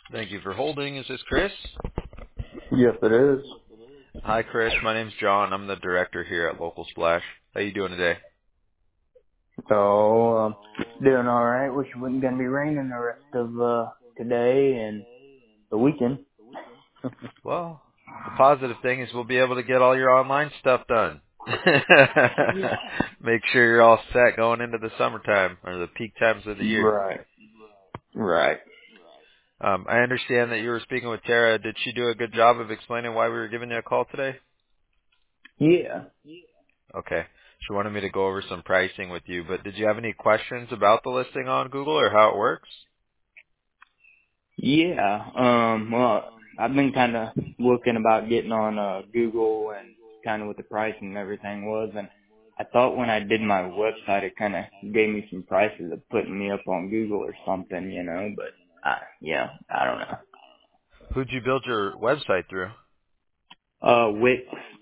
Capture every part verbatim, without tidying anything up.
Thank you for holding. Is this Chris? Yes, it is. Hi, Chris. My name's John. I'm the director here at Local Splash. How you doing today? So, um, doing all right. Wish it wasn't gonna be raining the rest of uh today and the weekend. Well, the positive thing is we'll be able to get all your online stuff done. Yeah. Make sure you're all set going into the summertime or the peak times of the year. Right. Right. Um, I understand that you were speaking with Tara. Did she do a good job of explaining why we were giving you a call today? Yeah. Okay. She wanted me to go over some pricing with you, but did you have any questions about the listing on Google or how it works? Yeah. Um. Well, I've been kind of looking about getting on uh Google and kind of what the pricing and everything was, and I thought when I did my website, it kind of gave me some prices of putting me up on Google or something, you know. But I, yeah, I don't know. Who'd you build your website through? Uh, Wix.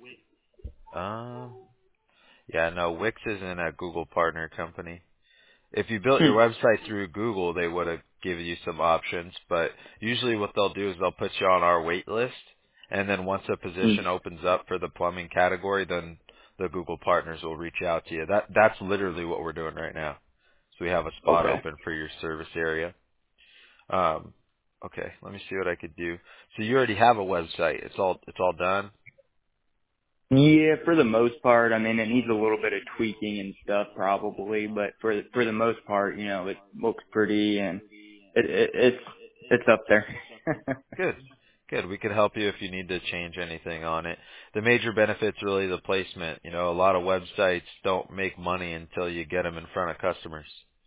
Um, yeah, no, Wix isn't a Google partner company. If you built your Hmm. website through Google, they would have given you some options, but usually what they'll do is they'll put you on our wait list, and then once a Hmm. position opens up for the plumbing category, then the Google partners will reach out to you. That that's literally what we're doing right now. So we have a spot Okay. open for your service area. Um, okay, let me see what I could do. So you already have a website. It's all it's all done. Yeah, for the most part. I mean, it needs a little bit of tweaking and stuff probably, but for for the most part, you know, it looks pretty and it, it it's it's up there. Good. Good. We could help you if you need to change anything on it. The major benefit's really the placement. You know, a lot of websites don't make money until you get them in front of customers.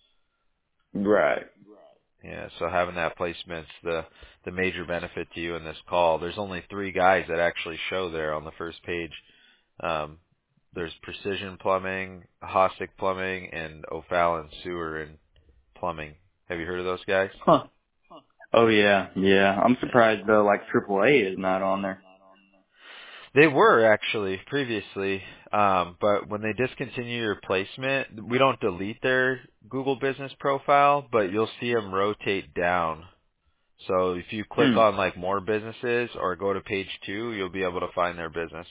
Right. Yeah, so having that placement's the the major benefit to you in this call. There's only three guys that actually show there on the first page. Um, there's Precision Plumbing, Hostic Plumbing, and O'Fallon Sewer and Plumbing. Have you heard of those guys? Huh. Oh yeah, yeah. I'm Yeah. surprised though, like triple A is not on there. They were actually previously, um, but when they discontinue your placement, we don't delete their Google Business profile, but you'll see them rotate down. So if you click Hmm. on like more businesses or go to page two, you'll be able to find their business.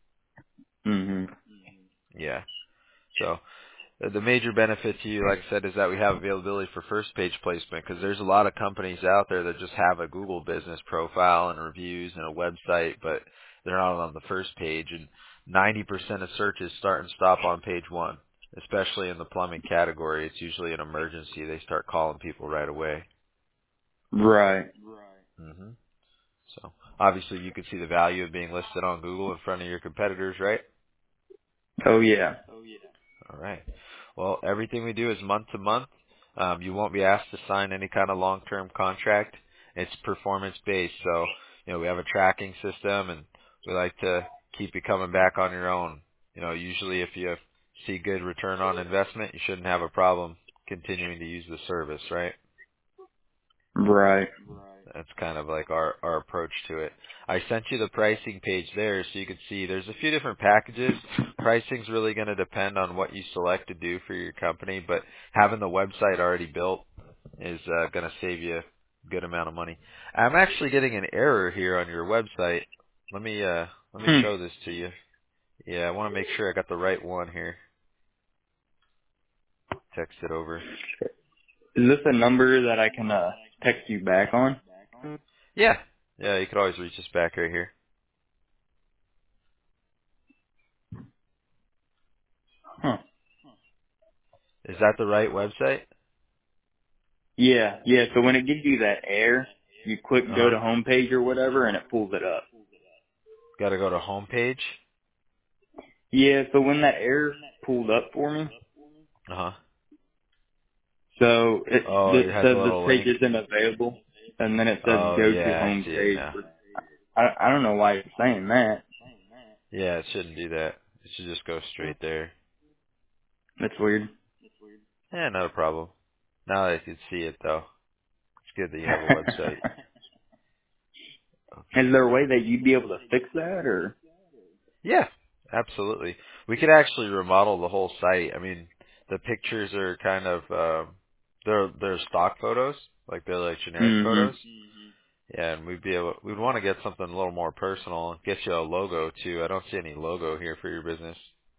Mhm. Yeah. So Uh, the major benefit to you, like I said, is that we have availability for first page placement because there's a lot of companies out there that just have a Google business profile and reviews and a website, but they're not on the first page. And ninety percent of searches start and stop on page one, especially in the plumbing category. It's usually an emergency. They start calling people right away. Right. hmm So obviously you can see the value of being listed on Google in front of your competitors, right? Oh yeah. All right. Well, everything we do is month to month. Um, you won't be asked to sign any kind of long-term contract. It's performance-based, so you know we have a tracking system, and we like to keep you coming back on your own. You know, usually if you see good return on investment, you shouldn't have a problem continuing to use the service, right? Right. That's kind of like our, our approach to it. I sent you the pricing page there so you can see there's a few different packages. Pricing's really going to depend on what you select to do for your company, but having the website already built is uh, going to save you a good amount of money. I'm actually getting an error here on your website. Let me uh, let me Hmm. show this to you. Yeah, I want to make sure I got the right one here. Text it over. Is this a number that I can uh text you back on? Yeah. Yeah, you could always reach us back right here. Huh. Is that the right website? Yeah, yeah. So when it gives you that error, you click go Uh-huh. to home page or whatever, and it pulls it up. Got to go to homepage. Yeah. So when that error pulled up for me, Uh-huh. so it Oh, it it has a says this little page link. isn't available, and then it says Oh, go to yeah, I home see it page. now. But I I don't know why it's saying that. Yeah, it shouldn't do that. It should just go straight there. That's weird. Yeah, not a problem. Now that I can see it, though, it's good that you have a website. Is Okay. there a way that you'd be able to fix that, or? Yeah, absolutely. We could actually remodel the whole site. I mean, the pictures are kind of, um, they're, they're stock photos, like they're like generic Mm-hmm. photos. Yeah, and we'd be able, we'd want to get something a little more personal. Get you a logo too. I don't see any logo here for your business.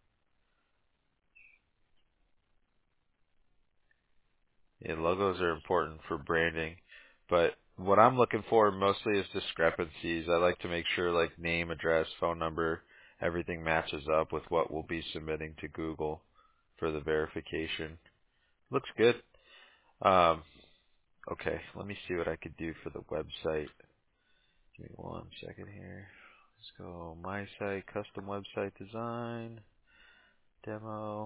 Yeah, logos are important for branding, but what I'm looking for mostly is discrepancies. I like to make sure like name, address, phone number, everything matches up with what we'll be submitting to Google for the verification. Looks good. Um, okay, let me see what I could do for the website. Give me one second here. Let's go my site, custom website design, demo.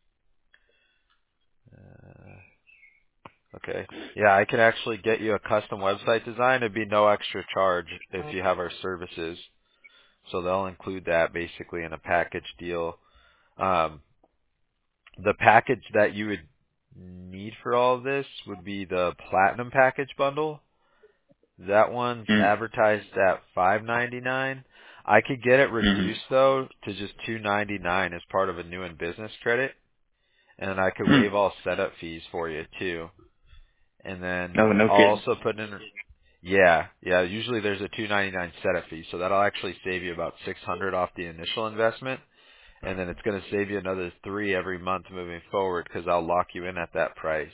Uh, Okay. Yeah, I can actually get you a custom website design. It'd be no extra charge if you have our services. So they'll include that basically in a package deal. Um, the package that you would need for all of this would be the platinum package bundle. That one's Mm. advertised at five ninety-nine. I could get it Mhm. reduced though to just two ninety-nine as part of a new and business credit, and I could Mm. waive all setup fees for you too. And then No, no I'll kidding. also put in Yeah, yeah. Usually there's a two ninety-nine setup fee, so that'll actually save you about six hundred off the initial investment, and then it's going to save you another three every month moving forward because I'll lock you in at that price.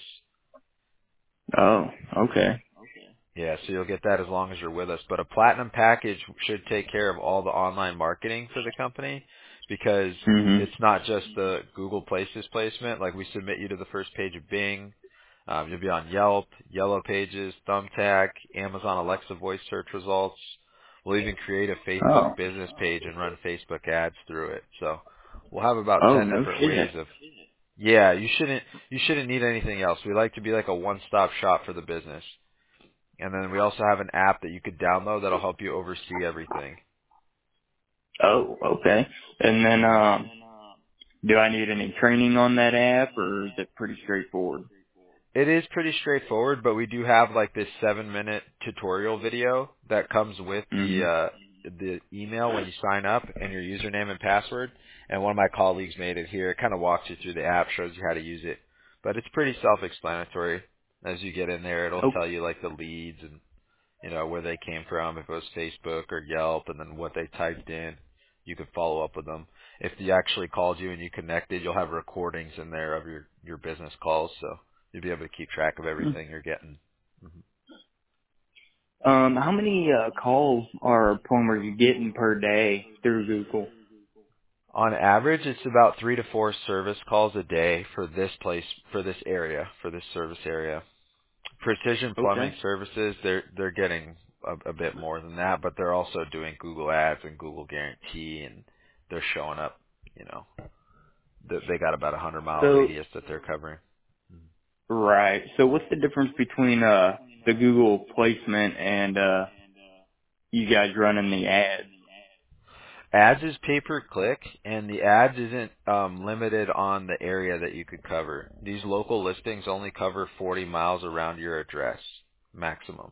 Oh, okay. Yeah, so you'll get that as long as you're with us. But a platinum package should take care of all the online marketing for the company because Mhm. it's not just the Google Places placement. Like we submit you to the first page of Bing. Um, you'll be on Yelp, Yellow Pages, Thumbtack, Amazon Alexa voice search results. We'll even create a Facebook Oh. business page and run Facebook ads through it. So we'll have about Oh, ten no different ways shit. of yeah, you shouldn't you shouldn't need anything else. We like to be like a one-stop shop for the business. And then we also have an app that you could download that'll help you oversee everything. Oh, okay. And then, hmm um, do I need any training on that app, or is it pretty straightforward? It is pretty straightforward, but we do have like this seven minute tutorial video that comes with the, Mhm. uh, the email when you sign up and your username and password. And one of my colleagues made it here. It kind of walks you through the app, shows you how to use it. But it's pretty self-explanatory. As you get in there, it'll Oh. tell you like the leads and you know, where they came from, if it was Facebook or Yelp, and then what they typed in. You could follow up with them. If they actually called you and you connected, you'll have recordings in there of your, your business calls, so you'll be able to keep track of Hmm. everything you're getting. Mhm. Um, how many uh calls are plumbers getting per day through Google? On average, it's about three to four service calls a day for this place, for this area, for this service area. Precision Plumbing Okay. Services, they're they're getting a, a bit more than that, but they're also doing Google Ads and Google Guarantee, and they're showing up. You know, Th- they got about a hundred mile So, radius that they're covering. right. So what's the difference between uh the Google placement and uh you guys running the ads? Ads is pay per click, and the ads isn't um, limited on the area that you could cover. These local listings only cover forty miles around your address maximum.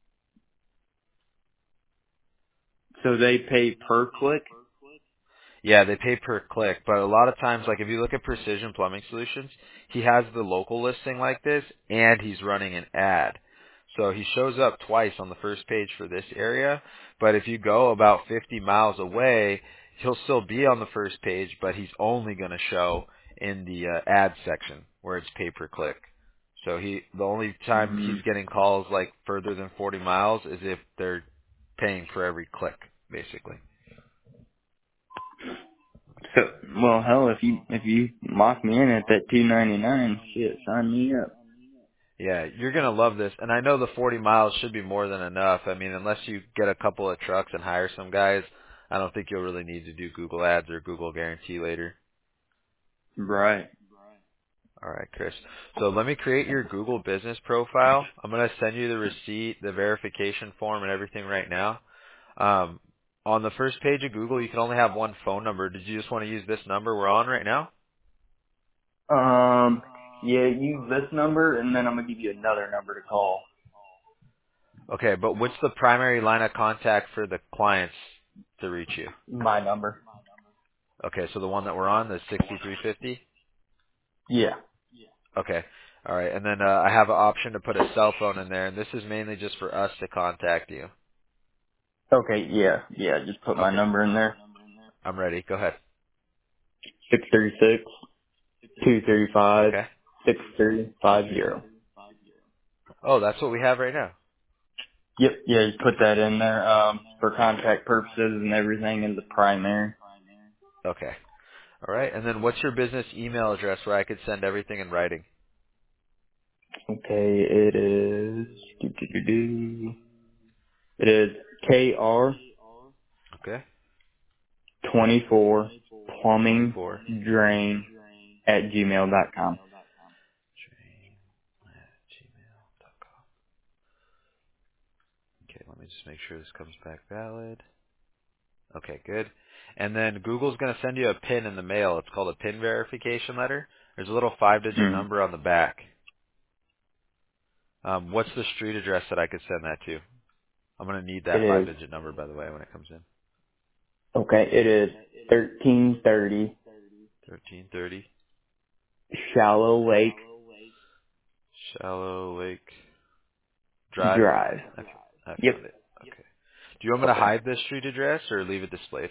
So they pay per click? Yeah, they pay per click, but a lot of times, like if you look at Precision Plumbing Solutions, he has the local listing like this, and he's running an ad. So he shows up twice on the first page for this area, but if you go about fifty miles away, he'll still be on the first page, but he's only going to show in the uh, ad section where it's pay per click. So he, the only time Mm. he's getting calls like further than forty miles is if they're paying for every click, basically. So, well, hell, if you if you lock me in at that two ninety nine, shit, sign me up. Yeah, you're gonna love this, and I know the forty miles should be more than enough. I mean, unless you get a couple of trucks and hire some guys, I don't think you'll really need to do Google Ads or Google Guarantee later. Right. All right, Chris. So let me create your Google business profile. I'm gonna send you the receipt, the verification form, and everything right now. Um, on the first page of Google, you can only have one phone number. Did you just want to use this number we're on right now? Um. Yeah, use this number, and then I'm gonna give you another number to call. Okay, but what's the primary line of contact for the clients to reach you? My number. Okay, so the one that we're on, the sixty-three fifty? Yeah. Okay. All right, and then uh, I have an option to put a cell phone in there, and this is mainly just for us to contact you. Okay, yeah, yeah, just put my Okay, number in there. I'm ready. Go ahead. Six three six two three five Okay. six three five zero. Oh, that's what we have right now. Yep, yeah, just put that in there, um, for contact purposes and everything in the primary. Okay. All right, and then what's your business email address where I could send everything in writing? Okay, it is, doo, doo, doo, doo. It is K R Okay. twenty-four plumbing twenty-four. drain at gmail dot com. Okay, let me just make sure this comes back valid. Okay, good. And then Google's going to send you a PIN in the mail. It's called a PIN verification letter. There's a little five-digit Mm. number on the back. Um, what's the street address that I could send that to? I'm going to need It that is, five-digit number, by the way, when it comes in. okay, it is thirteen thirty thirteen thirty Shallow Lake Shallow Lake Drive. Drive. I, f- I Yep. found it. Okay. Do you want me to Okay. hide this street address or leave it displayed?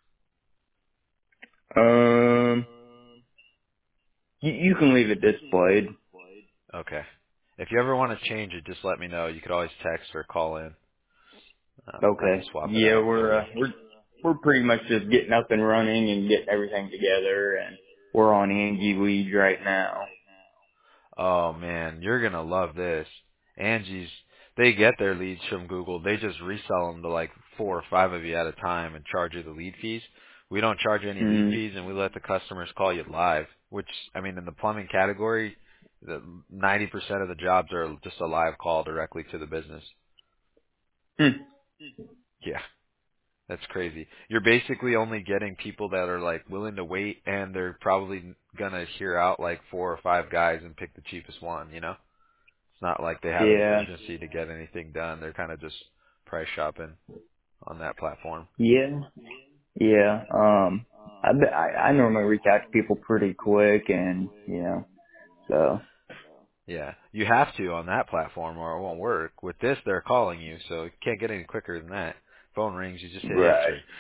Um, you, you can leave it displayed. Okay. If you ever want to change it, just let me know. You could always text or call in. Um, I can Okay. swap it Yeah, out for we're, you. uh, we're, we're pretty much just getting up and running and getting everything together, and we're on Angie Weed right now. Oh man, you're gonna love this. Angie's, they get their leads from Google. They just resell them to like four or five of you at a time and charge you the lead fees. We don't charge you any lead Mm. fees, and we let the customers call you live. Which, I mean, in the plumbing category, the ninety percent of the jobs are just a live call directly to the business. Hmm. Yeah. That's crazy. You're basically only getting people that are like willing to wait, and they're probably gonna hear out like four or five guys and pick the cheapest one. You know, it's not like they have an Yeah. urgency to get anything done. They're kind of just price shopping on that platform. Yeah. Yeah. Um, I, bet- I, I normally reach out to people pretty quick and, you know, so. Yeah, you have to on that platform, or it won't work. With this, they're calling you, so you can't get any quicker than that. Phone rings, you just hit Right. answer.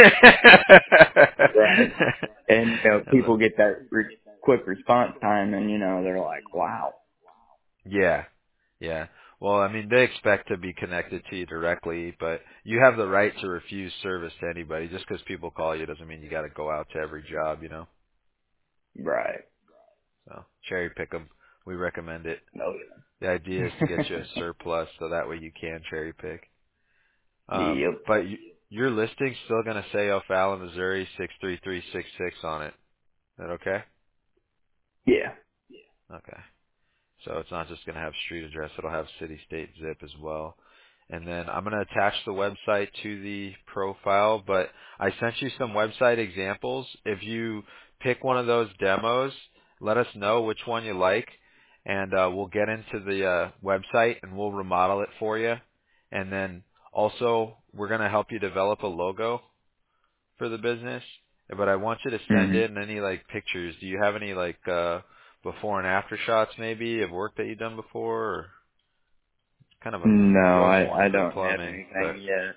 Right. And, you know, And the- people get that re- quick response time and, you know, they're like, wow. Yeah. Yeah. Well, I mean, they expect to be connected to you directly, but you have the right to refuse service to anybody. Just because people call you doesn't mean you got to go out to every job, you know? Right. So cherry pick them. We recommend it. No. The idea is to get you a surplus so that way you can cherry pick. Um, Yep. but you, your listing's still going to say O'Fallon, Missouri six three three six six on it. Is that okay? Yeah. Okay. So it's not just going to have street address, it'll have city, state, zip as well. And then I'm going to attach the website to the profile, but I sent you some website examples. If you pick one of those demos, let us know which one you like, and uh, we'll get into the uh, website and we'll remodel it for you. And then also, we're going to help you develop a logo for the business, but I want you to send hmm in any like pictures. Do you have any like uh before and after shots maybe of work that you've done before? Or kind of a No, gross one I, I for don't have plumbing, but anything yet.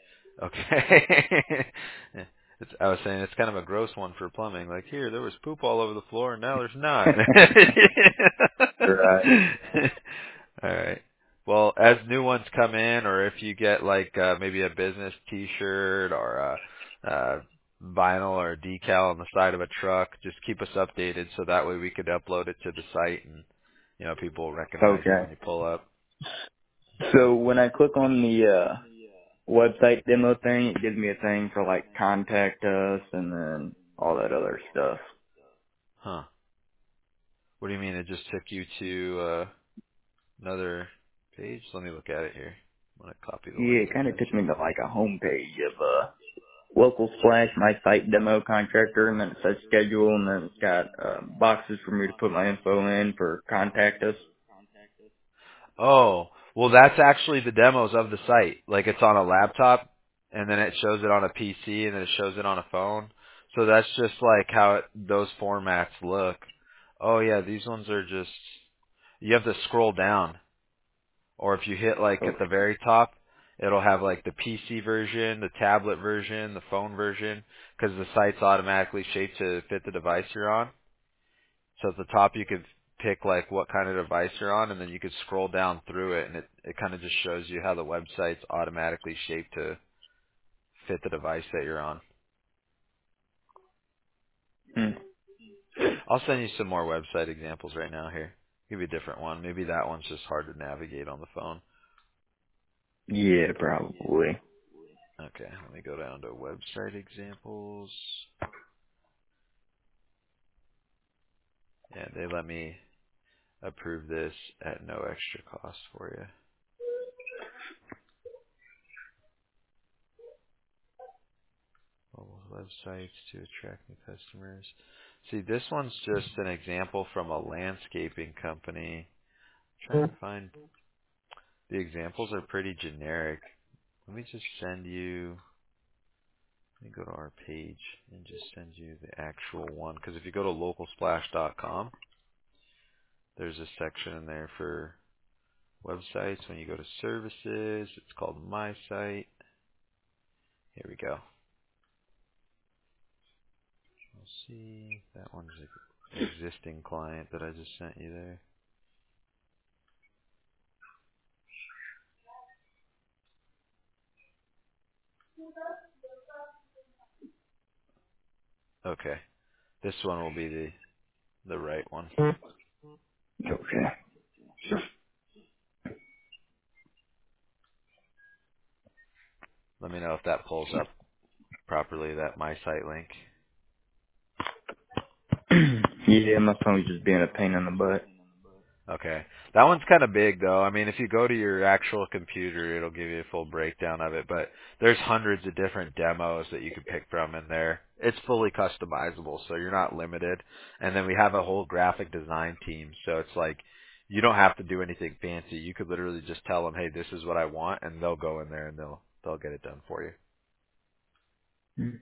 okay. It's, I was saying it's kind of a gross one for plumbing. Like here, there was poop all over the floor, and now there's not. Right. All right. Well, as new ones come in, or if you get like uh, maybe a business T-shirt or a, uh vinyl or a decal on the side of a truck, just keep us updated so that way we could upload it to the site and you know people will recognize you Okay. when you pull up. So when I click on the, uh, website demo thing, it gives me a thing for like contact us and then all that other stuff. Huh? What do you mean? It just took you to uh, another page? Let me look at it here. I'm gonna copy the Yeah, link it and kind of send took you me an to email. like a homepage of uh local slash my site demo contractor, and then it says schedule, and then it's got uh, boxes for me to put my info in for contact us. Oh, well, that's actually the demos of the site. Like it's on a laptop, and then it shows it on a P C, and then it shows it on a phone. So that's just like how it, those formats look. Oh yeah, these ones are just You have to scroll down, or if you hit like at the Okay. very top, it'll have like the P C version, the tablet version, the phone version, because the site's automatically shaped to fit the device you're on. So at the top you could pick like what kind of device you're on, and then you could scroll down through it, and it, it kind of just shows you how the website's automatically shaped to fit the device that you're on. Hmm. I'll send you some more website examples right now here. Give you a different one. Maybe that one's just hard to navigate on the phone. Yeah, probably. Okay, let me go down to website examples. Yeah, they let me approve this at no extra cost for you. Mobile websites to attract new customers. See, this one's just an example from a landscaping company. I'm trying to find the examples are pretty generic. Let me just send you. Let me go to our page and just send you the actual one. Because if you go to local splash dot com, there's a section in there for websites. When you go to services, it's called My Site. Here we go. We'll see. That one's an existing client that I just sent you there. Okay. This one will be the the right one. Okay. Let me know if that pulls up properly, that My Site link. Yeah, my phone's just being a pain in the butt. Okay. That one's kind of big though. I mean, if you go to your actual computer, it'll give you a full breakdown of it, but there's hundreds of different demos that you can pick from in there. It's fully customizable, so you're not limited. And then we have a whole graphic design team, so it's like you don't have to do anything fancy. You could literally just tell them, "Hey, this is what I want," and they'll go in there and they'll they'll get it done for you. Hmm.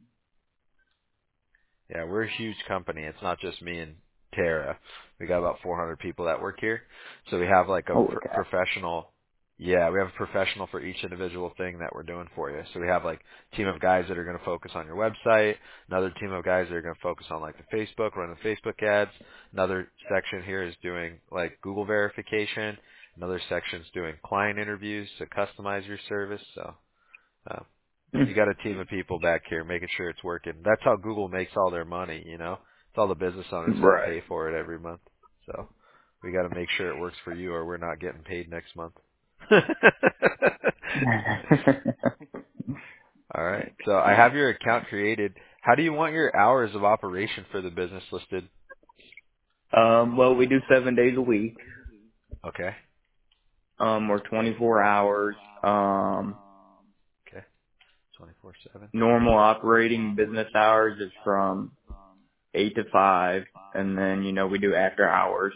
Yeah, we're a huge company. It's not just me and Tara. We got about four hundred people that work here. So we have like a Holy pr- cow. professional, yeah, we have a professional for each individual thing that we're doing for you. So we have like a team of guys that are going to focus on your website, another team of guys that are going to focus on like the Facebook, running Facebook ads. Another section here is doing like Google verification. Another section's doing client interviews to customize your service. So uh, you got a team of people back here making sure it's working. That's how Google makes all their money, you know. It's all the business owners that Right. pay for it every month. So we got to make sure it works for you, or we're not getting paid next month. All right. So I have your account created. How do you want your hours of operation for the business listed? um, well, we do seven days a week. Okay. Um, we're twenty-four hours. Um, Okay. twenty-four seven. normal operating business hours is from eight to five, and then, you know, we do after hours.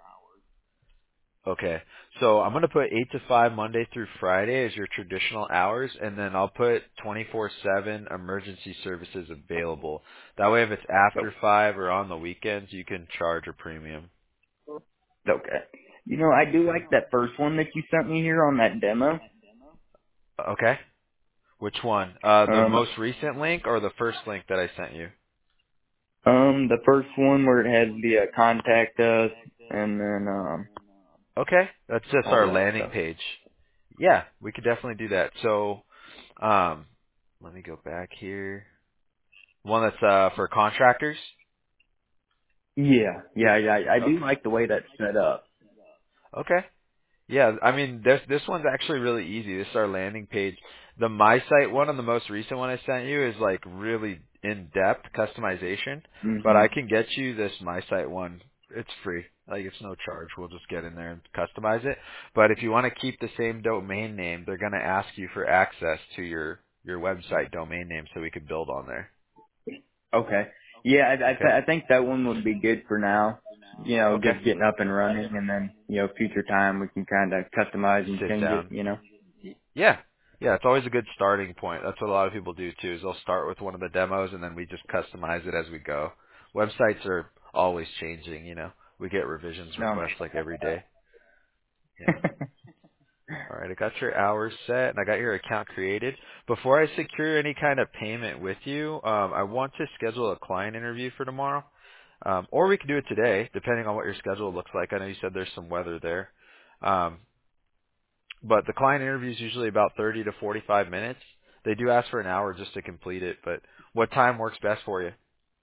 Okay. So I'm going to put eight to five Monday through Friday as your traditional hours, and then I'll put twenty-four seven emergency services available. That way if it's So, after five or on the weekends, you can charge a premium. okay. You know, I do Okay. like that first one that you sent me here on that demo. Okay. Which one? Uh, the Um, most recent link or the first link that I sent you? um, the first one where it has the uh, contact us, and then, um, Okay. That's just all our that landing stuff. page. Yeah, we could definitely do that. So, um, let me go back here. One that's, uh, for contractors? Yeah, yeah, yeah. I do like the way that's set up. Okay. Yeah, I mean this this one's actually really easy. This is our landing page. The My Site one and the most recent one I sent you is like really in depth customization. But hmm I can get you this My Site one. It's free. Like it's no charge. We'll just get in there and customize it. But if you want to keep the same domain name, they're gonna ask you for access to your your website domain name so we could build on there. Okay. Yeah, I, I, Okay? th- I think that one would be good for now. You know, Okay. just getting up and running, and then, you know, future time we can kind of customize and Sit change it, down. you know. Yeah. Yeah, it's always a good starting point. That's what a lot of people do too, is they'll start with one of the demos and then we just customize it as we go. Websites are always changing, you know. We get revisions No, requests like man. every day. Yeah. All right, I got your hours set and I got your account created. Before I secure any kind of payment with you, um, I want to schedule a client interview for tomorrow. Um, or we can do it today, depending on what your schedule looks like. I know you said there's some weather there. Um, but the client interview is usually about thirty to forty-five minutes. They do ask for an hour just to complete it, but what time works best for you?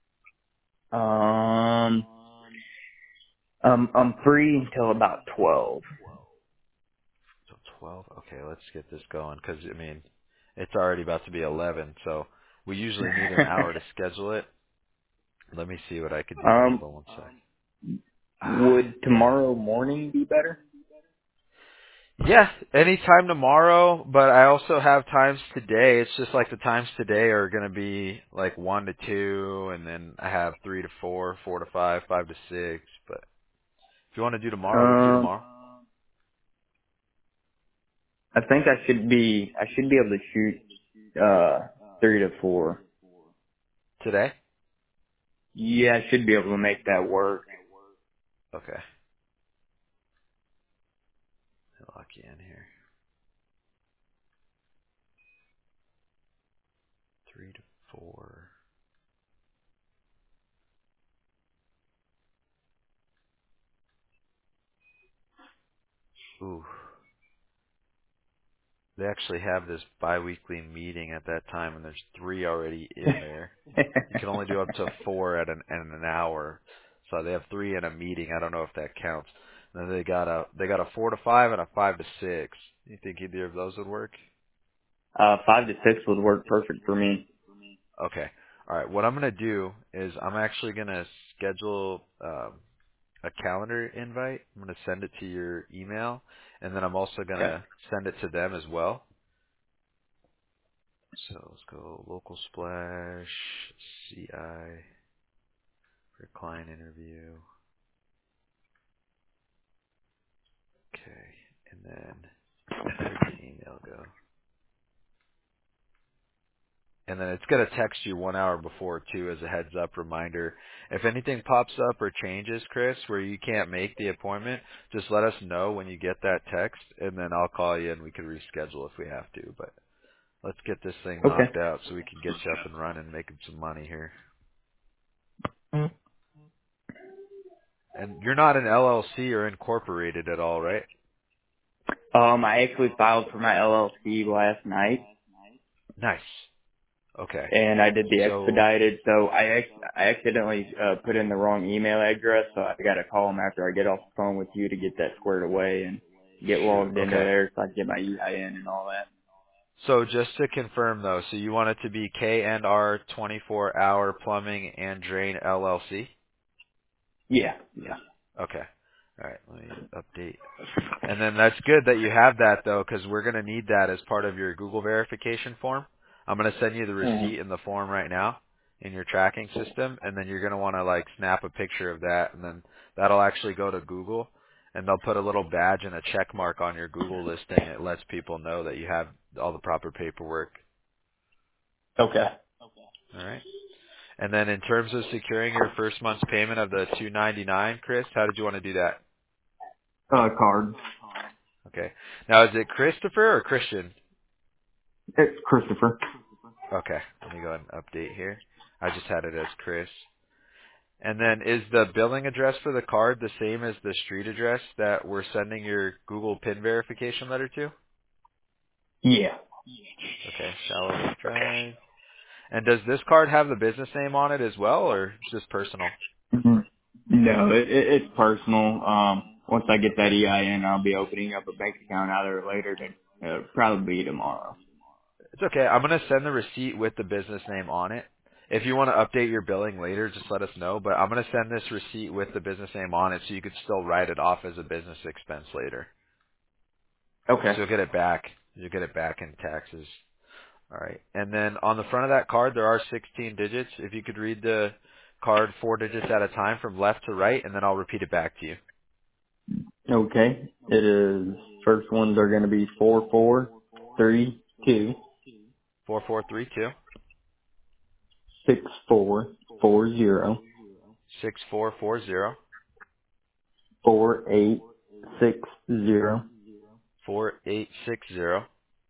um, um, I'm free until about twelve. So twelve. Okay, let's get this going because I mean, it's already about to be eleven, so we usually need an hour to schedule it. Let me see what I could do. Hold um, on one sec. Ah, would yeah. tomorrow morning be better? Yeah, anytime tomorrow, but I also have times today. It's just like the times today are going to be like one to two, and then I have three to four, four to five, five to six. But if you want to do tomorrow, we can do Um, tomorrow. I think I should be, I should be able to shoot, uh, three to four. Today? Yeah, I should be able to make that work. Okay. I'll lock you in here. Three to four. Ooh. They actually have this biweekly meeting at that time, and there's three already in there. You can only do up to four at an in an hour, so they have three in a meeting. I don't know if that counts. And then they got a they got a four to five and a five to six. You think either of those would work? uh, five to six would work perfect for me. Okay. All right. What I'm gonna do is I'm actually gonna schedule um, a calendar invite. I'm gonna send it to your email, and then I'm also Okay. gonna send it to them as well. So let's go local splash C I for client interview. Okay, and then where'd the email go? And then it's gonna text you one hour before too as a heads up reminder. If anything pops up or changes, Chris, where you can't make the appointment, just let us know when you get that text, and then I'll call you and we can reschedule if we have to. But let's get this thing Okay. knocked out so we can get you up and running, making some money here. And you're not an L L C or incorporated at all, right? Um, I actually filed for my L L C last night, Nice. Okay. and I did the So expedited. So I ac- I accidentally uh, put in the wrong email address, so I got to call them after I get off the phone with you to get that squared away and get shoot. logged into Okay. there so I can get my E I N and all that. So just to confirm though, so you want it to be K and R twenty-four hour Plumbing and Drain L L C? Yeah, yeah. Okay. All right. Let me update. And then that's good that you have that though, because we're going to need that as part of your Google verification form. I'm going to send you the hmm receipt in the form right now in your tracking system, and then you're going to want to like snap a picture of that, and then that'll actually go to Google, and they'll put a little badge and a check mark on your Google listing. It lets people know that you have all the proper paperwork. Okay. All right. And then in terms of securing your first month's payment of the two ninety-nine, Chris, how did you want to do that? Uh, card. Okay. Now is it Christopher or Christian? It's Christopher. Okay. Let me go ahead and update here. I just had it as Chris. And then is the billing address for the card the same as the street address that we're sending your Google PIN verification letter to? Yeah. Okay. Shallow Lake Drive. And does this card have the business name on it as well, or just personal? Mhm. No, it, it, it's personal. Um, once I get that E I N, I'll be opening up a bank account either later to uh, probably be tomorrow. It's okay. I'm going to send the receipt with the business name on it. If you want to update your billing later, just let us know. But I'm going to send this receipt with the business name on it so you could still write it off as a business expense later. Okay. So you'll get it back. You'll get it back in taxes. All right. And then on the front of that card, there are sixteen digits. If you could read the card four digits at a time from left to right, and then I'll repeat it back to you. Okay. It is, first ones are going to be four, four, three, two, Four four three two six, four, four, zero, six four four zero four eight six zero four eight six zero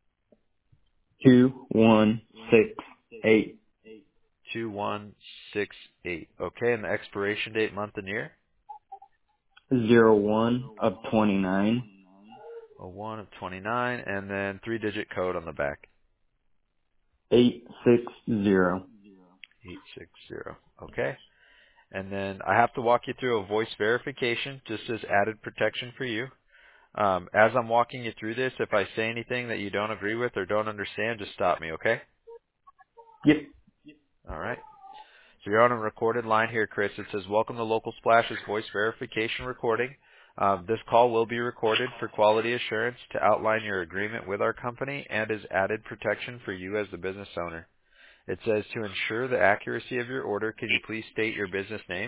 two one six eight two one six eight. Okay, and the expiration date, month and year? zero one of twenty nine Oh, one of twenty-nine, and then three-digit code on the back. eight six zero. eight six zero. Okay. And then I have to walk you through a voice verification just as added protection for you. Um, as I'm walking you through this, if I say anything that you don't agree with or don't understand, just stop me, okay? Yep. All right. So you're on a recorded line here, Chris. It says, welcome to Local Splash's voice verification recording. Um, this call will be recorded for quality assurance to outline your agreement with our company and as added protection for you as the business owner. It says, to ensure the accuracy of your order, can you please state your business name?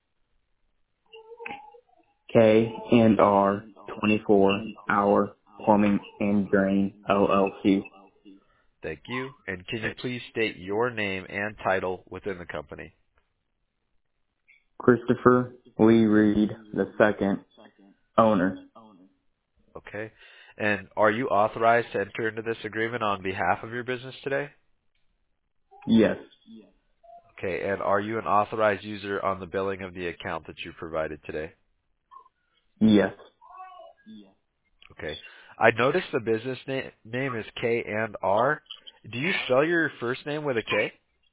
K and R twenty-four hour plumbing and drain L L C. Thank you. And can you please state your name and title within the company? Christopher Lee Reed the second, owner. Okay. And are you authorized to enter into this agreement on behalf of your business today? Yes. Okay. And are you an authorized user on the billing of the account that you provided today? Yes. Okay. I noticed the business na- name is K and R. Do you spell your first name with a K?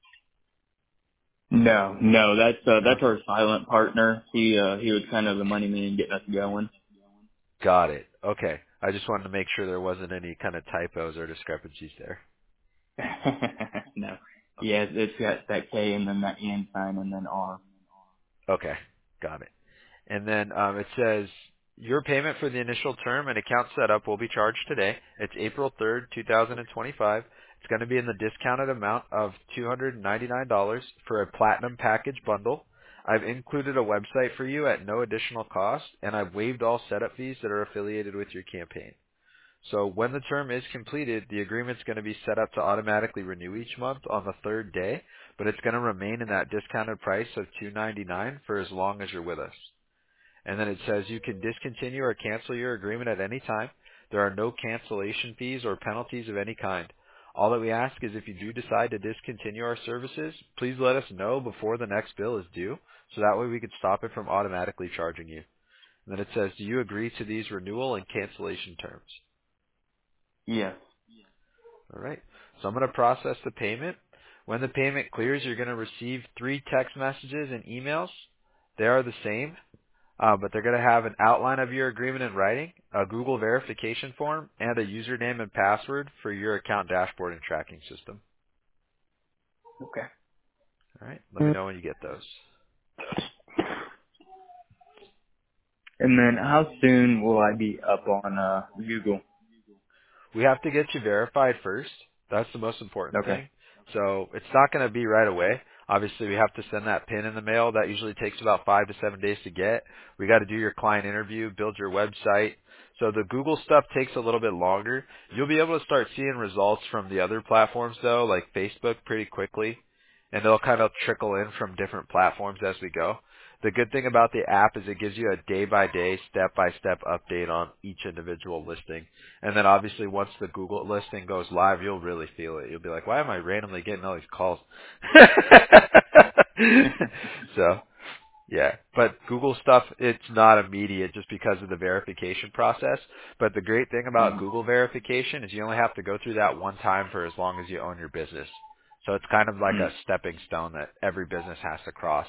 No, no, that's uh, No. that's our silent partner. He uh he was kind of the money man getting us going. Got it. Okay. I just wanted to make sure there wasn't any kind of typos or discrepancies there. No. Yeah, it's got that K and then that and sign and then R. Okay. Got it. And then um, it says your payment for the initial term and account setup will be charged today. It's April third, two thousand twenty-five. It's going to be in the discounted amount of two hundred ninety-nine dollars for a platinum package bundle. I've included a website for you at no additional cost, and I've waived all setup fees that are affiliated with your campaign. So when the term is completed, the agreement's going to be set up to automatically renew each month on the third day, but it's going to remain in that discounted price of two hundred ninety-nine dollars for as long as you're with us. And then it says you can discontinue or cancel your agreement at any time. There are no cancellation fees or penalties of any kind. All that we ask is if you do decide to discontinue our services, please let us know before the next bill is due, so that way we can stop it from automatically charging you. And then it says, do you agree to these renewal and cancellation terms? Yes. All right. So I'm going to process the payment. When the payment clears, you're going to receive three text messages and emails. They are the same. Uh, but they're going to have an outline of your agreement in writing, a Google verification form, and a username and password for your account dashboard and tracking system. Okay. All right. Let me know when you get those. And then how soon will I be up on uh Google? We have to get you verified first. That's the most important Okay. thing. So it's not going to be right away. Obviously, we have to send that pin in the mail. That usually takes about five to seven days to get. We got to do your client interview, build your website. So the Google stuff takes a little bit longer. You'll be able to start seeing results from the other platforms though, like Facebook, pretty quickly. And they'll kind of trickle in from different platforms as we go. The good thing about the app is it gives you a day-by-day, step-by-step update on each individual listing. And then obviously once the Google listing goes live, you'll really feel it. You'll be like, why am I randomly getting all these calls? So, yeah. But Google stuff, it's not immediate just because of the verification process. But the great thing about Mhm. Google verification is you only have to go through that one time for as long as you own your business. So it's kind of like Mm. a stepping stone that every business has to cross,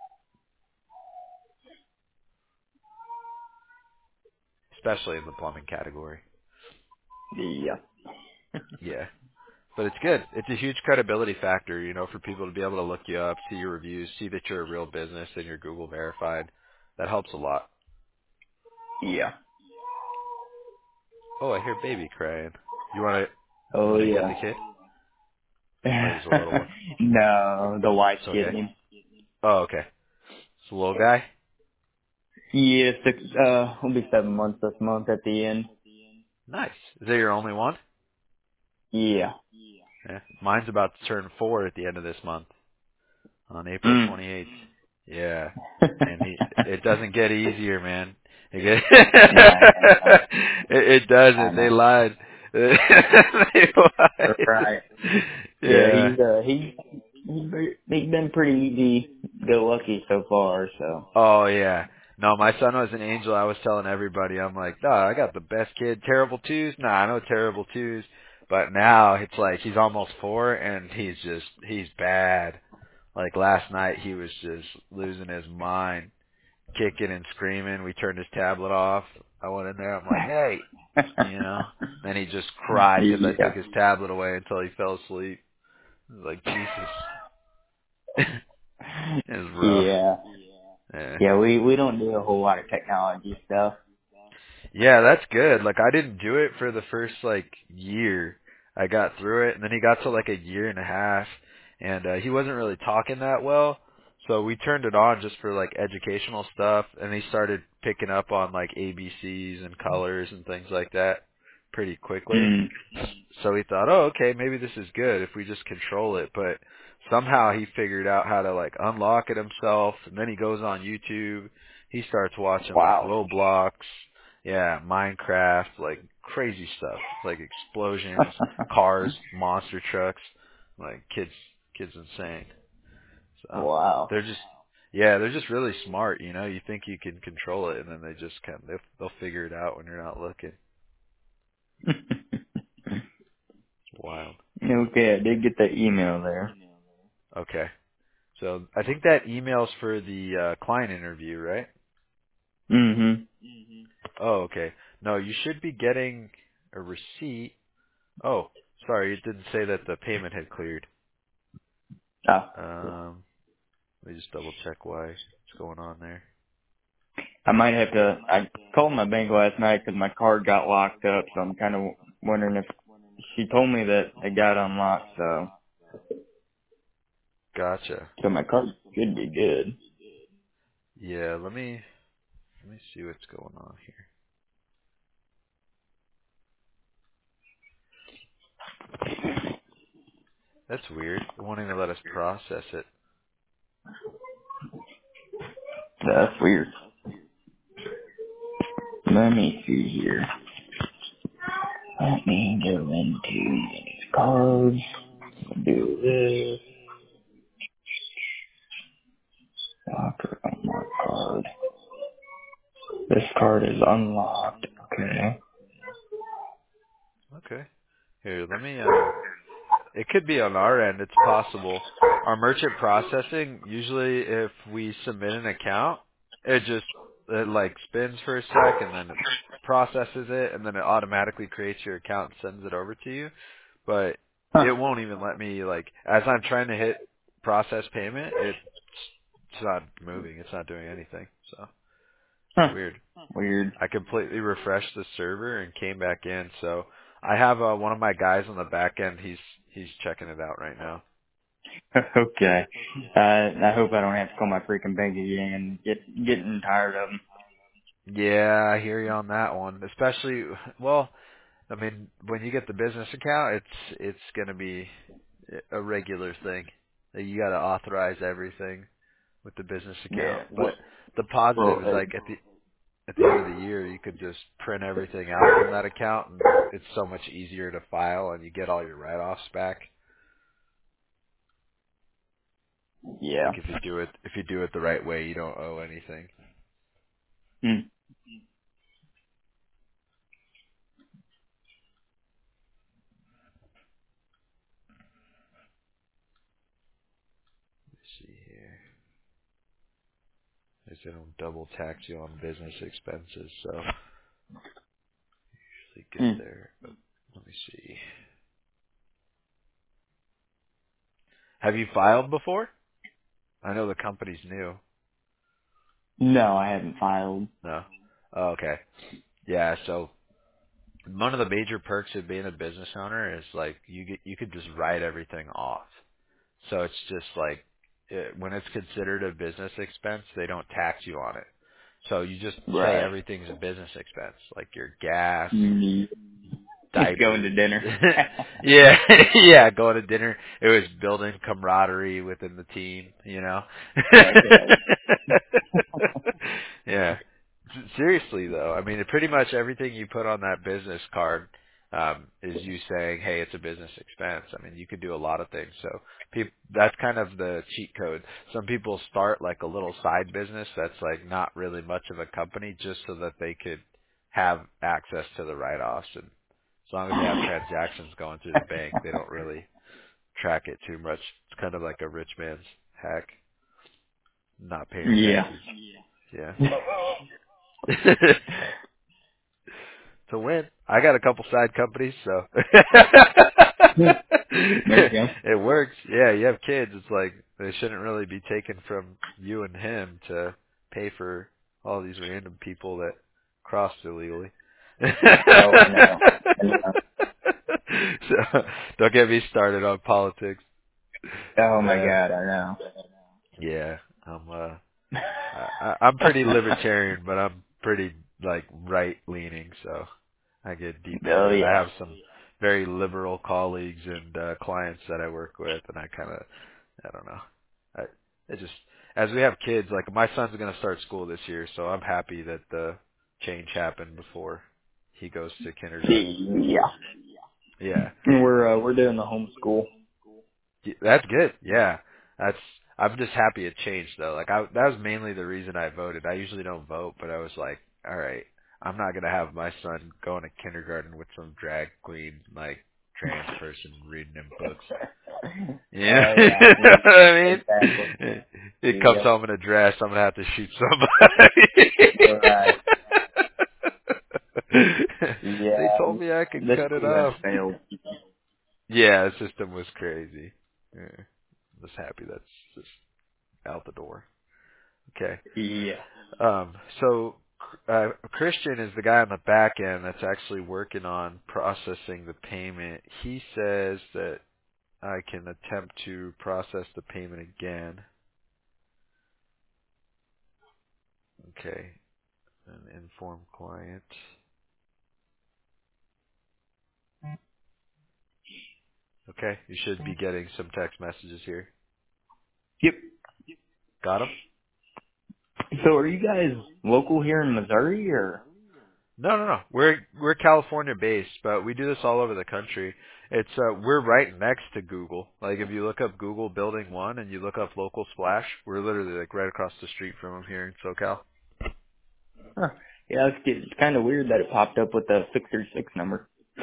especially in the plumbing category. Yeah. Yeah. But it's good. It's a huge credibility factor, you know, for people to be able to look you up, see your reviews, see that you're a real business and you're Google verified. That helps a lot. Yeah. Oh, I hear baby crying. You want to you Oh want to get yeah. the kid? Or is it a little one? No, the wife's It's getting okay. him. Oh, okay. It's a little guy. Yeah, six uh will be seven months this month at the end. Nice. Is that your only one? Yeah. Yeah. Mine's about to turn four at the end of this month on April Mm. twenty-eighth. Yeah. And he, it doesn't get easier, man. Okay. Yeah, I it, it know. I doesn't. They know. lied. They lied. Right. Yeah, Yeah. he's uh he he's be- he's been pretty easy go lucky so far. So. Oh yeah. No, my son was an angel. I was telling everybody, I'm like, no, I got the best kid. Terrible twos? Nah, no terrible twos. But now it's like he's almost four and he's just he's bad. Like last night he was just losing his mind, kicking and screaming. We turned his tablet off. I went in there. I'm like, hey, you know. Then he just cried because I took Yeah. his tablet away until he fell asleep. I was like, Jesus. It was rough. Yeah. Yeah. Yeah, we we don't do a whole lot of technology stuff. Yeah, that's good. Like I didn't do it for the first like year. I got through it and then he got to like a year and a half and uh he wasn't really talking that well. So we turned it on just for like educational stuff and he started picking up on like A B Cs and colors and things like that pretty quickly. Mm. So we thought, oh, okay, maybe this is good if we just control it. But somehow he figured out how to like unlock it himself. And then he goes on YouTube. He starts watching like Wow. Roblox, yeah, Minecraft, like crazy stuff, like explosions, cars, monster trucks. Like kids, kids insane. So Wow. they're just, yeah, they're just really smart. You know, you think you can control it, and then they just kind of they'll, they'll figure it out when you're not looking. It's wild. Okay, I did get the email there. Okay. So I think that email's for the uh, client interview, right? Mhm. Oh, okay. No, you should be getting a receipt. Oh, sorry, it didn't say that the payment had cleared. Oh, Um, let me just double check why what's going on there. I might have to. I called my bank last night because my card got locked up, so I'm kind of wondering if she told me that it got unlocked. So, Gotcha. so my card should be good. Yeah, let me let me see what's going on here. That's weird. They're wanting to let us process it. That's weird. Let me see here. Let me go into these cards. Do this. Locker unlock card. This card is unlocked. Okay. Okay. Here, let me um it could be on our end. It's possible. Our merchant processing, usually if we submit an account, it just, it like spins for a sec and then it processes it and then it automatically creates your account and sends it over to you. But it Huh. won't even let me, like, as I'm trying to hit process payment, it's, it's not moving. It's not doing anything. So it's Huh. weird. Weird. I completely refreshed the server and came back in. So I have uh, one of my guys on the back end. He's he's checking it out right now. Okay. Uh, I hope I don't have to call my freaking bank again and get getting tired of them. Yeah, I hear you on that one. Especially, well, I mean, when you get the business account, it's it's going to be a regular thing. You got to authorize everything with the business account. Yeah. Well, But the positive well is uh, like at the at the end of the year, you could just print everything out from that account, and it's so much easier to file, and you get all your write-offs back. yeah. Like if you do it if you do it the right way, you don't owe anything. Hmm. Let's see here. They don't double tax you on business expenses, so usually good Hmm. there. But let me see. Have you filed before? I know the company's new. No, I haven't filed. No. Oh, okay. Yeah. So one of the major perks of being a business owner is like you get you could just write everything off. So it's just like it, when it's considered a business expense, they don't tax you on it. So you just say Right. everything's a business expense, like your gas, Mm. Going to diapers. dinner. yeah, yeah, going to dinner. It was building camaraderie within the team, you know. Okay. yeah. Seriously though, I mean, pretty much everything you put on that business card um, is you saying, "Hey, it's a business expense." I mean, you could do a lot of things. So, peop that's kind of the cheat code. Some people start like a little side business that's like not really much of a company, just so that they could have access to the write-offs. And as long as they have transactions going through the bank, they don't really track it too much. It's kind of like a rich man's hack, not paying Yeah. taxes. Yeah. To win. I got a couple side companies, so There you go. it works. Yeah, you have kids. It's like they shouldn't really be taken from you and him to pay for all these random people that crossed illegally. Oh, I know. I know. So don't get me started on politics. Oh my Uh, God, I know. yeah, I'm uh I, I- I'm pretty libertarian, but I'm pretty like right leaning, so I get deep Oh into it. I yeah. have some very liberal colleagues and uh, clients that I work with, and I kind of, I don't know, I it just as we have kids, like my son's going to start school this year, so I'm happy that the change happened before he goes to kindergarten. Yeah. Yeah, We're uh, we're doing the homeschool. Y- That's good. Yeah, that's. I'm just happy it changed though. Like I, that was mainly the reason I voted. I usually don't vote, but I was like, all right, I'm not gonna have my son going to kindergarten with some drag queen like trans person reading him books. Yeah, Oh you yeah. know what I mean. Exactly. He comes Yep. home in a dress. I'm gonna have to shoot somebody. All right. They Yeah. told me I could The cut it school has off. failed. Yeah, the system was crazy. Yeah. I'm just happy that's just out the door. Okay. Yeah. Um, so uh, Christian is the guy on the back end that's actually working on processing the payment. He says that I can attempt to process the payment again. Okay. An informed client. Okay. You should be getting some text messages here. Yep. Got 'em? So are you guys local here in Missouri or? No, no, no. We're we're California based, but we do this all over the country. It's uh we're right next to Google. Like if you look up Google Building One and you look up Local Splash, we're literally like right across the street from them here in SoCal. Huh. Yeah, it's, it's kind of weird that it popped up with the six or six number.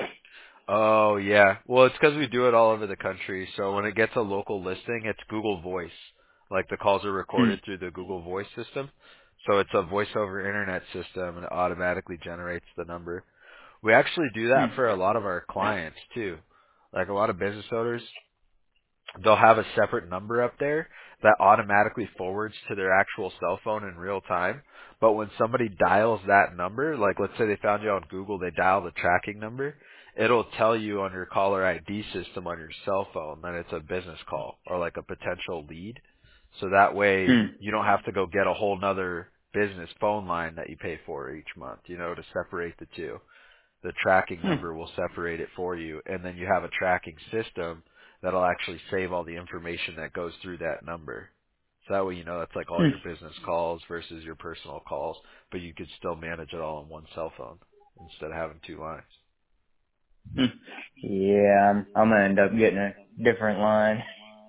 Oh yeah. Well, it's because we do it all over the country. So when it gets a local listing, it's Google Voice. Like the calls are Hmm. recorded through the Google Voice system. So it's a voice over internet system and it automatically generates the number. We actually do Hmm. that for a lot of our clients too. Like a lot of business owners, they'll have a separate number up there that automatically forwards to their actual cell phone in real time. But when somebody dials that number, like let's say they found you on Google, they dial the tracking number, it'll tell you on your caller I D system on your cell phone that it's a business call or like a potential lead. So that way Hmm. you don't have to go get a whole nother business phone line that you pay for each month, you know, to separate the two. The tracking Hmm. number will separate it for you, and then you have a tracking system that'll actually save all the information that goes through that number. So that way you know that's like all Hmm. your business calls versus your personal calls, but you could still manage it all on one cell phone instead of having two lines. Hmm. Yeah, I'm, I'm gonna end up getting a different line.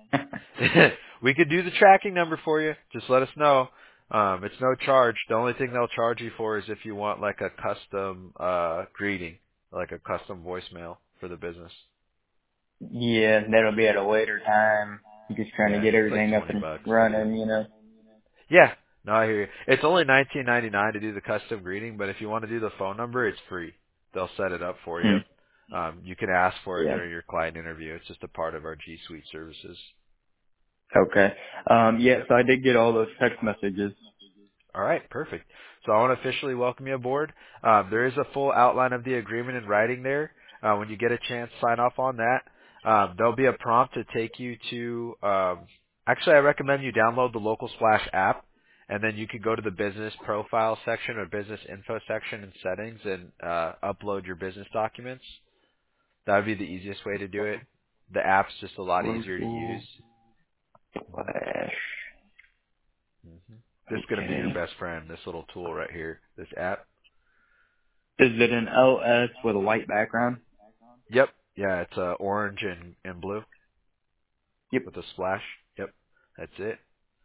We could do the tracking number for you. Just let us know. Um, it's no charge. The only thing they'll charge you for is if you want like a custom uh, greeting, like a custom voicemail for the business. Yeah, that'll be at a later time. Just trying to Yeah, get it's like everything up twenty and bucks to do. running, you know. Yeah. No, I hear you. It's only nineteen ninety nine to do the custom greeting, but if you want to do the phone number, it's free. They'll set it up for you. Hmm. Um, you can ask for it Yeah. during your client interview. It's just a part of our G Suite services. Okay. Um, yeah, so I did get all those text messages. All right, perfect. So I want to officially welcome you aboard. Um, there is a full outline of the agreement in writing there. Uh, when you get a chance, sign off on that. Um, there'll be a prompt to take you to. Um, actually, I recommend you download the Local Splash app, and then you can go to the business profile section or business info section in settings and uh, upload your business documents. That would be the easiest way to do it. The app's just a lot easier to use. Local Flash. hmm This is going to be your Okay. best friend, this little tool right here, this app. Is it an L S with a white background? Yep. Yeah, it's uh, orange and, and blue Yep. with a splash. Yep. That's it.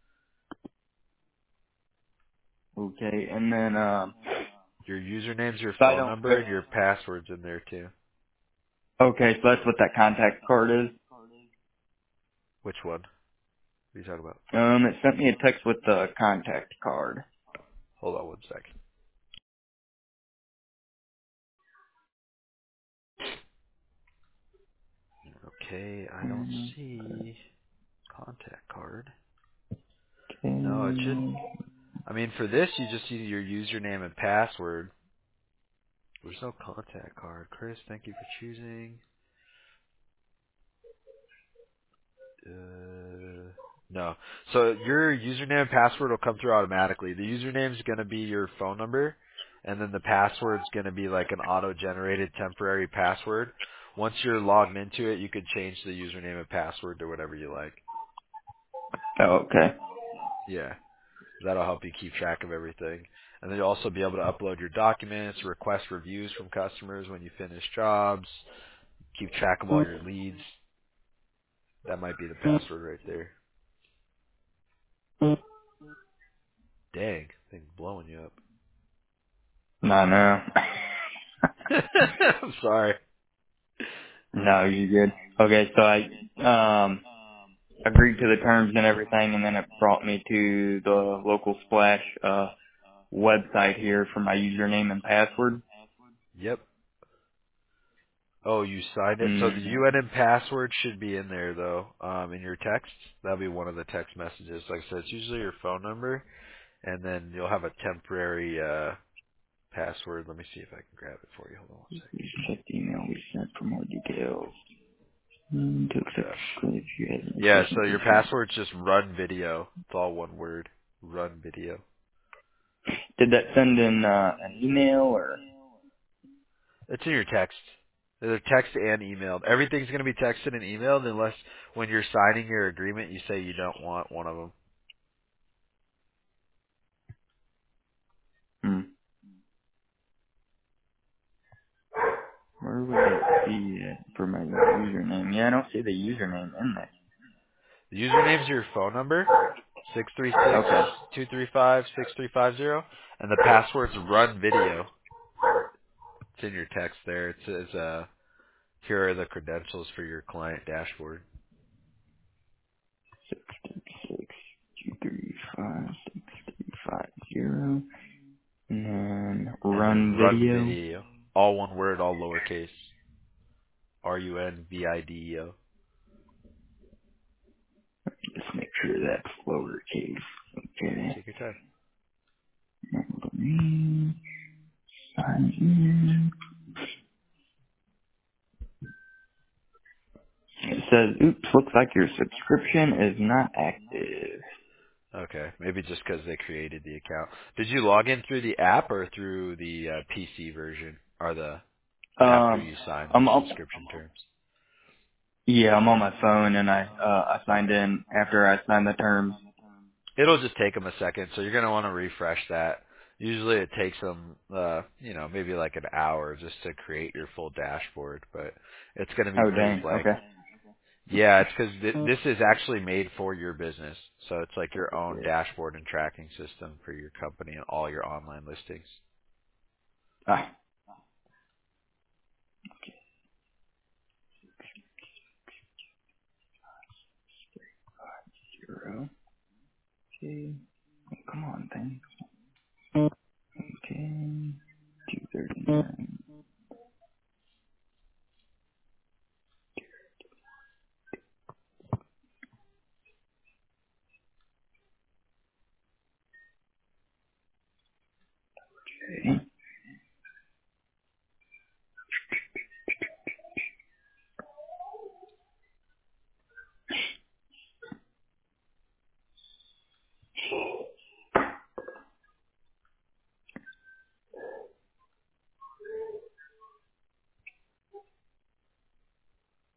Okay, and then um, Your username's your if I phone don't number fit. and your password's in there too. Okay, so that's what that contact card is. Which one? What are you talking about? Um, it sent me a text with the contact card. Hold on one second. Okay, I don't Um, see contact card. No, it should. Okay. I mean, for this, you just see your username and password. There's no contact card. Chris, thank you for choosing. Uh, no. So your username and password will come through automatically. The username is going to be your phone number, and then the password's going to be like an auto-generated temporary password. Once you're logged into it, you could change the username and password to whatever you like. Oh, okay. Yeah. That'll help you keep track of everything. And then you'll also be able to upload your documents, request reviews from customers when you finish jobs, keep track of all your leads. That might be the password right there. Dang, thing's blowing you up. No, no. I'm sorry. No, you're good. Okay, so I um agreed to the terms and everything, and then it brought me to the local splash uh website here for my username and password. Yep. Oh, you signed it. So the Mm, U N N password should be in there though, um, in your text. That'll be one of the text messages. Like I said, it's usually your phone number, and then you'll have a temporary uh, password. Let me see if I can grab it for you. Hold on one second. please check the email we sent for more details. Mm, to accept Yeah. if you have any Yeah, questions. so your password's just run video. It's all one word. Run video. Did that send in uh, an email or? It's in your text. They're text and emailed. Everything's going to be texted and emailed unless when you're signing your agreement you say you don't want one of them. Hmm. Where would that be at for my username? Yeah, I don't see the username in there. The username's your phone number, six three six Okay. two three five six three five zero, and the password's run video. It's in your text there. It says, uh, here are the credentials for your client dashboard. Six six two three five six three five zero. And then And then run run video. video. All one word, all lowercase. R U N V I D E O. Just make sure that's lowercase. Okay. Take your time. Let me sign in. It says, oops, looks like your subscription is not active. Okay, maybe just because they created the account. Did you log in through the app or through the uh, P C version, or the after Um, you signed your I'm up. subscription terms? Yeah, I'm on my phone and I uh I signed Okay. in after I signed the terms. It'll just take them a second, so you're gonna want to refresh that. Usually it takes them, uh, you know, maybe like an hour just to create your full dashboard, but it's gonna be Oh pretty dang. like, Okay. yeah, it's because th- this is actually made for your business, so it's like your own Okay. dashboard and tracking system for your company and all your online listings. Ah, zero. Okay. Oh, come on, thing. Okay. Two thirty nine. Okay.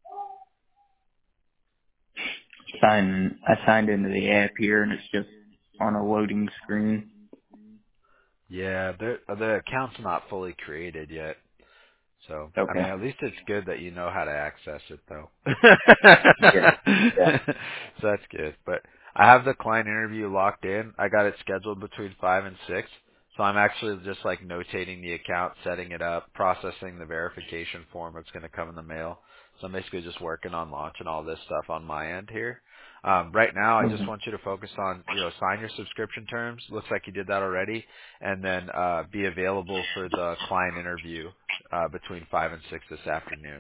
Sign. I signed into the app here, and it's just on a loading screen. Yeah, the the account's not fully created yet. So, I mean, Okay. at least it's good that you know how to access it, though. Yeah. Yeah. So that's good. But I have the client interview locked in. I got it scheduled between five and six. So I'm actually just like notating the account, setting it up, processing the verification form that's going to come in the mail. So I'm basically just working on launching all this stuff on my end here. Um, right now, I just Mhm. want you to focus on, you know, sign your subscription terms. Looks like you did that already, and then uh, be available for the client interview uh, between five and six this afternoon.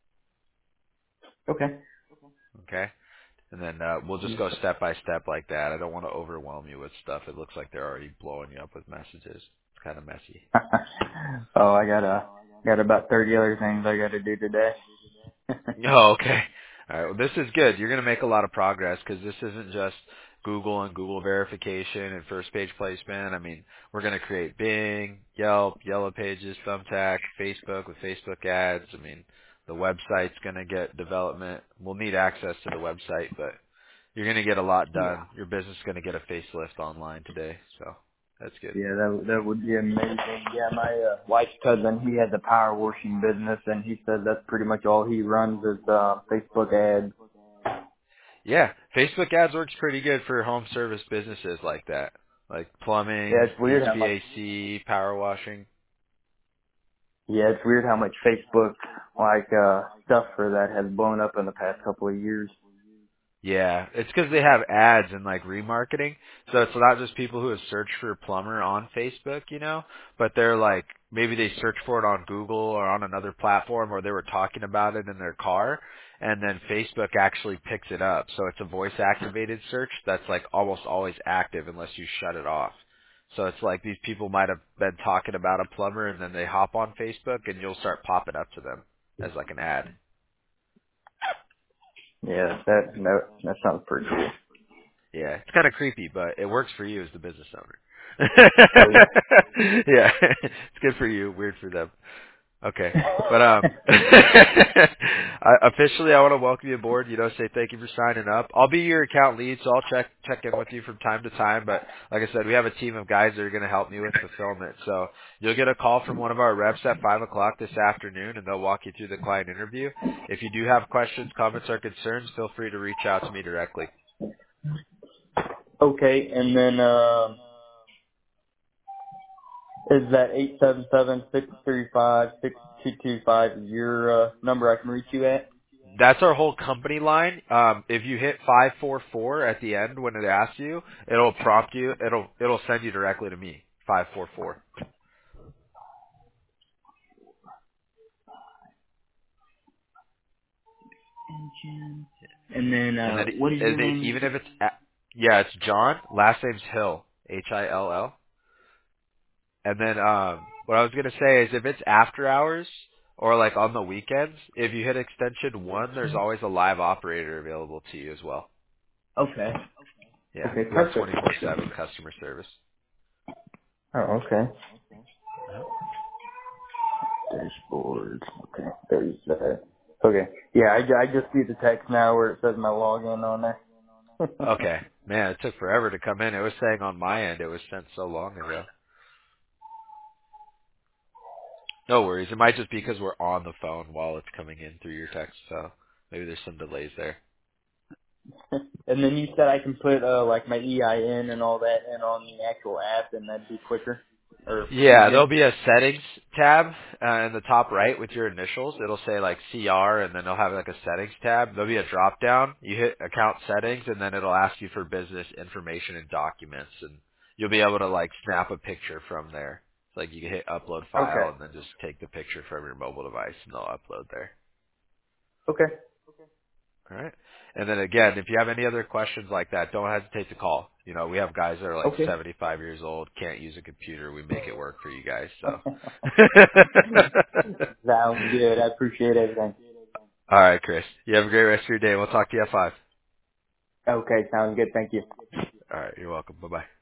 Okay. Okay, and then uh, we'll just Yes, go sir. step by step like that. I don't want to overwhelm you with stuff. It looks like they're already blowing you up with messages. It's kind of messy. Oh, I got uh got about thirty other things I got to do today. Oh, okay. All right. Well, this is good. You're going to make a lot of progress because this isn't just Google and Google verification and first page placement. I mean, we're going to create Bing, Yelp, Yellow Pages, Thumbtack, Facebook with Facebook ads. I mean, the website's going to get development. We'll need access to the website, but you're going to get a lot Yeah. done. Your business is going to get a facelift online today, so that's good. Yeah, that that would be amazing. Yeah, my uh, wife's cousin, he has a power washing business, and he says that's pretty much all he runs is uh, Facebook ads. Yeah, Facebook ads works pretty good for home service businesses like that, like Yeah, plumbing, it's weird how much. H V A C, power washing. Yeah, it's weird how much Facebook like uh stuff for that has blown up in the past couple of years. Yeah, it's because they have ads and like remarketing. So it's not just people who have searched for plumber on Facebook, you know, but they're like, maybe they search for it on Google or on another platform, or they were talking about it in their car, and then Facebook actually picks it up. So it's a voice activated search that's like almost always active unless you shut it off. So it's like these people might have been talking about a plumber and then they hop on Facebook and you'll start popping up to them as like an ad. Yeah, that that that sounds pretty cool. Yeah, it's kind of creepy, but it works for you as the business owner. Oh Yeah, it's good for you, weird for them. Okay, but yeah. um, I, officially, I want to welcome you aboard. You know, say thank you for signing up. I'll be your account lead, so I'll check check in with you from time to time. But like I said, we have a team of guys that are going to help me with fulfillment. So you'll get a call from one of our reps at five o'clock this afternoon, and they'll walk you through the client interview. If you do have questions, comments, or concerns, feel free to reach out to me directly. Okay, and then um, is that eight seven seven six three five six two two five your uh, number I can reach you at? That's our whole company line. Um, if you hit five four four at the end when it asks you, it'll prompt you. It'll it'll send you directly to me. Five four four. And then And uh, then it, what is your and it, name? even if it's a yeah, it's John. Last name's Hill. H I L L. And then um, what I was gonna say is if it's after hours or like on the weekends, if you hit extension one, there's always a live operator available to you as well. Okay. Yeah, Okay, we have perfect. twenty-four seven customer service. Oh, okay. Uh-huh. Dashboard. Okay, there's that. Okay. Yeah, I, I just see the text now where it says my login on there. Okay. Man, it took forever to come in. It was saying on my end it was sent so long ago. No worries. It might just be because we're on the phone while it's coming in through your text, so maybe there's some delays there. And then you said I can put uh like my E I N and all that in on the actual app, and that'd be quicker or Yeah, easier. there'll be a settings tab uh, in the top right with your initials. It'll say like C R, and then it'll have like a settings tab. There'll be a drop down. You hit account settings, and then it'll ask you for business information and documents, and you'll be able to like snap a picture from there. It's like you can hit upload Okay. file, and then just take the picture from your mobile device, and they'll upload there. Okay. All right. And then again, if you have any other questions like that, don't hesitate to call. You know, we have guys that are like Okay. seventy-five years old, can't use a computer. We make it work for you guys. So. Sounds good. I appreciate everything. All right, Chris. You have a great rest of your day. We'll talk to you at five. Okay, sounds good. Thank you. All right. You're welcome. Bye bye.